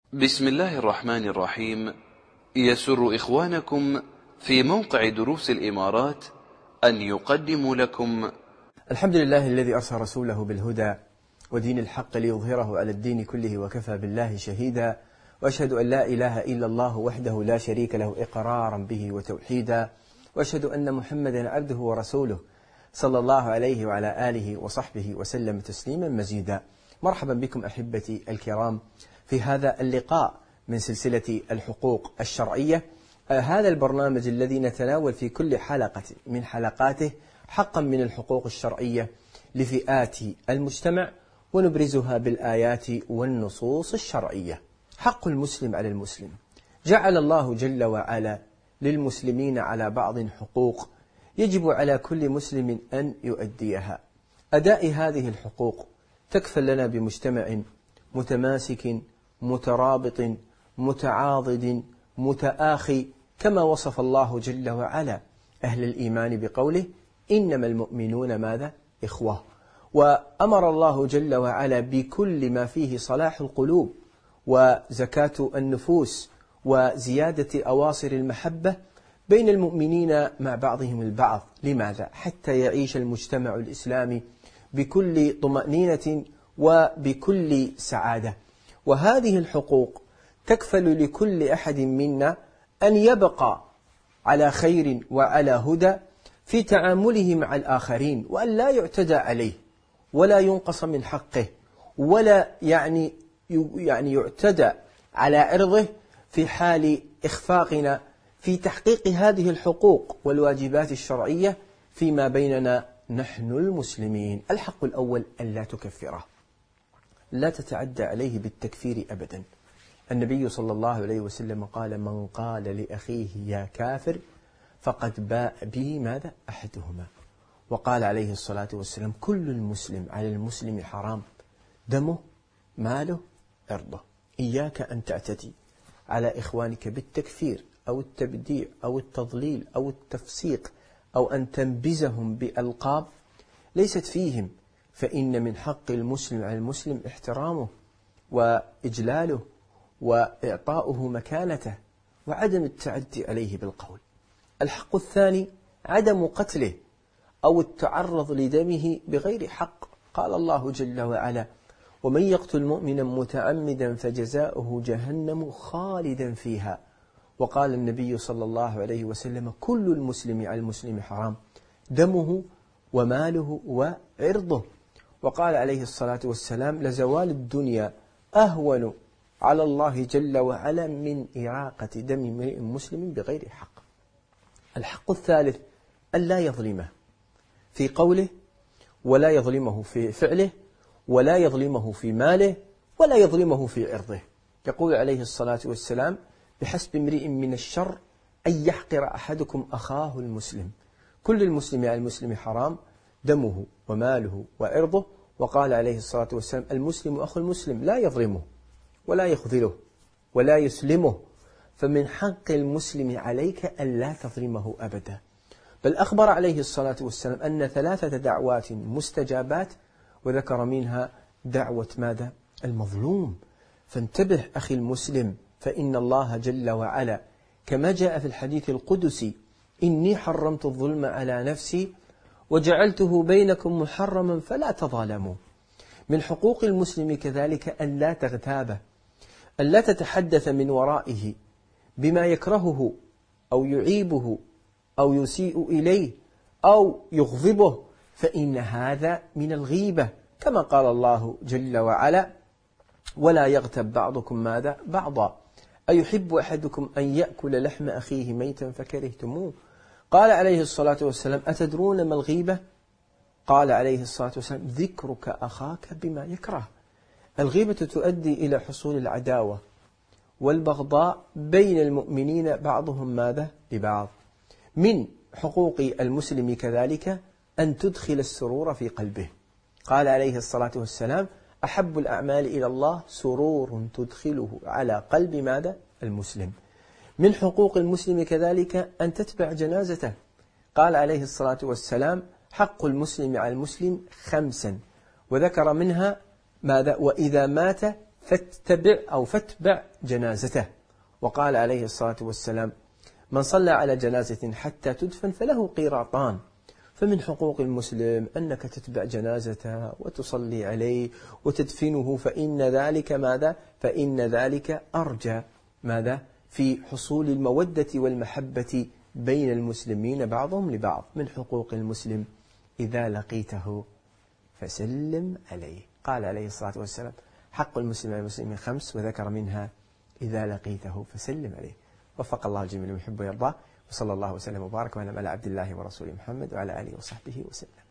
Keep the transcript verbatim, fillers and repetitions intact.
بسم الله الرحمن الرحيم. يسر إخوانكم في موقع دروس الإمارات أن يقدموا لكم الحمد لله الذي أرسل رسوله بالهدى ودين الحق ليظهره على الدين كله وكفى بالله شهيدا، وأشهد أن لا إله إلا الله وحده لا شريك له إقرارا به وتوحيدا، وأشهد أن محمدا عبده ورسوله صلى الله عليه وعلى آله وصحبه وسلم تسليما مزيدا. مرحبا بكم أحبتي الكرام في هذا اللقاء من سلسلة الحقوق الشرعية، هذا البرنامج الذي نتناول في كل حلقة من حلقاته حقا من الحقوق الشرعية لفئات المجتمع ونبرزها بالآيات والنصوص الشرعية. حق المسلم على المسلم، جعل الله جل وعلا للمسلمين على بعض حقوق يجب على كل مسلم أن يؤديها. أداء هذه الحقوق تكفل لنا بمجتمع متماسك مترابط متعاضد متآخي، كما وصف الله جل وعلا أهل الإيمان بقوله إنما المؤمنون ماذا؟ إخوة. وأمر الله جل وعلا بكل ما فيه صلاح القلوب وزكاة النفوس وزيادة أواصر المحبة بين المؤمنين مع بعضهم البعض. لماذا؟ حتى يعيش المجتمع الإسلامي بكل طمأنينة وبكل سعادة. وهذه الحقوق تكفل لكل أحد منا أن يبقى على خير وعلى هدى في تعامله مع الآخرين، وأن لا يعتدى عليه ولا ينقص من حقه ولا يعني يعني يعتدى على عرضه في حال إخفاقنا في تحقيق هذه الحقوق والواجبات الشرعية فيما بيننا نحن المسلمين. الحق الأول أن لا تكفره، لا تتعدى عليه بالتكفير أبدا. النبي صلى الله عليه وسلم قال من قال لأخيه يا كافر فقد باء به ماذا؟ أحدهما. وقال عليه الصلاة والسلام كل المسلم على المسلم حرام، دمه ماله عرضه. إياك أن تعتدي على إخوانك بالتكفير أو التبديع أو التضليل أو التفسيق أو أن تنبزهم بألقاب ليست فيهم، فإن من حق المسلم على المسلم احترامه وإجلاله وإعطاؤه مكانته وعدم التعدي عليه بالقول. الحق الثاني عدم قتله أو التعرض لدمه بغير حق. قال الله جل وعلا ومن يقتل مؤمنا متعمدا فجزاؤه جهنم خالدا فيها. وقال النبي صلى الله عليه وسلم كل المسلم على المسلم حرام، دمه وماله وعرضه. وقال عليه الصلاة والسلام لزوال الدنيا أهون على الله جل وعلا من إراقة دم امرئ مسلم بغير حق. الحق الثالث أن لا يظلمه في قوله ولا يظلمه في فعله ولا يظلمه في ماله ولا يظلمه في عرضه. يقول عليه الصلاة والسلام بحسب امرئ من الشر أن يحقر أحدكم أخاه المسلم. كل المسلم على المسلم حرام، دمه وماله وعرضه. وقال عليه الصلاة والسلام المسلم أخو المسلم لا يظلمه ولا يخذله ولا يسلمه، فمن حق المسلم عليك أن لا تظلمه أبدا. بل أخبر عليه الصلاة والسلام أن ثلاثة دعوات مستجابات، وذكر منها دعوة ماذا؟ المظلوم. فانتبه أخي المسلم، فإن الله جل وعلا كما جاء في الحديث القدسي إني حرمت الظلم على نفسي وجعلته بينكم محرما فلا تظالموا. من حقوق المسلم كذلك أن لا تغتابه، أن لا تتحدث من ورائه بما يكرهه أو يعيبه أو يسيء إليه أو يغضبه، فإن هذا من الغيبة، كما قال الله جل وعلا ولا يغتب بعضكم ماذا؟ بعضا أيحب أحدكم أن يأكل لحم أخيه ميتا فكرهتموه. قال عليه الصلاة والسلام أتدرون ما الغيبة؟ قال عليه الصلاة والسلام ذكرك أخاك بما يكره. الغيبة تؤدي إلى حصول العداوة والبغضاء بين المؤمنين بعضهم ماذا؟ لبعض. من حقوق المسلم كذلك أن تدخل السرور في قلبه. قال عليه الصلاة والسلام أحب الأعمال إلى الله سرور تدخله على قلب ماذا؟ المسلم. من حقوق المسلم كذلك أن تتبع جنازته. قال عليه الصلاة والسلام حق المسلم على المسلم خمسا، وذكر منها ماذا؟ وإذا مات فاتبع أو فاتبع جنازته. وقال عليه الصلاة والسلام: من صلى على جنازة حتى تدفن فله قيراطان. فمن حقوق المسلم أنك تتبع جنازته وتصلي عليه وتدفنه، فإن ذلك ماذا؟ فإن ذلك أرجى ماذا؟ في حصول المودة والمحبة بين المسلمين بعضهم لبعض. من حقوق المسلم إذا لقيته فسلم عليه. قال عليه الصلاة والسلام: حق المسلم على المسلم خمس، وذكر منها إذا لقيته فسلم عليه. وفق الله الجميع لما يحب ويرضى، وصلى الله وسلم وبارك على عبد الله ورسوله محمد وعلى آله وصحبه وسلم.